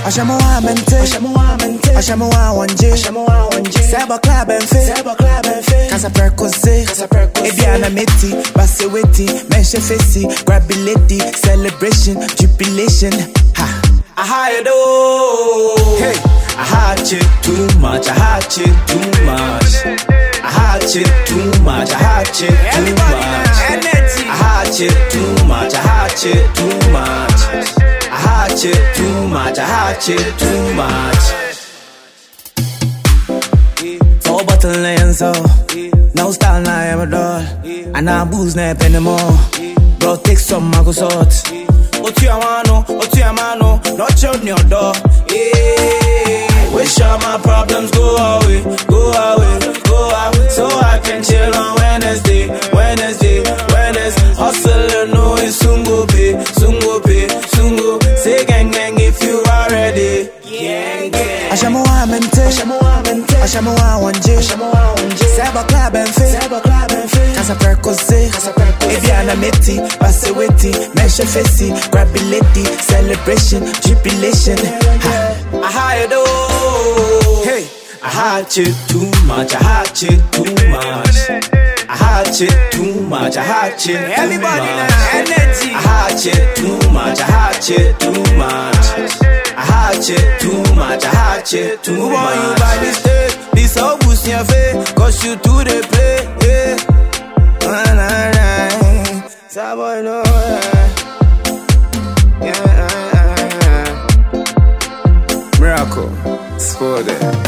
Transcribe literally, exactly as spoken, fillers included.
Ashamoa mente, Ashamoa mente, Ashamoa wanje, Ashamoa wanje. Seba club and fe, Seba club and fe. Casa percose, Casa percose. Ebiana meti, basse weti, menche fesi, grab a lady, celebration, jubilation. Ha, I hired oh, hey, I had you too much, I had you too much, I had you too much, I had you too much, I had you too much, I had you too much. I had you too much, I had you too much. Four bottle lanes, so no style, now I'm a doll. And I booze, nap anymore. Bro, take some mango salt. What you want, what you want, not your new door. Yeah. Wish all my problems go away, go away, go away. So I can chill on Wednesday, Wednesday, Wednesday. Hustle, no, it's soon go pay, soon go pay, soon go. Say gang gang if you are ready. Gang gang. Ashamoa mente, Ashamoa mente, Ashamoa wanje, Ashamoa wanje. Seba club and fe, Seba club and fe. Casa percose, Casa percose. Ebiana meti, basse weti, menche fesi, grab a lady, celebration, jubilation. Ha, I hired oh, hey, I had you too much, I had you too much. I had you too much, I had you too much. Everybody energy. I had you too much, I had you too much. I had you too much, I had you too much. Who want you by mistake? This all boost in your face, cause you do the play, yeah. Nah, nah, nah. Sabo no, yeah, yeah, yeah. Miracle, it's for them.